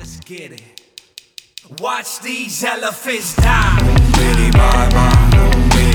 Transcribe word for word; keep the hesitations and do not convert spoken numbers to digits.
Let's get it. Watch these elephants die. Bidi bye bye, bidi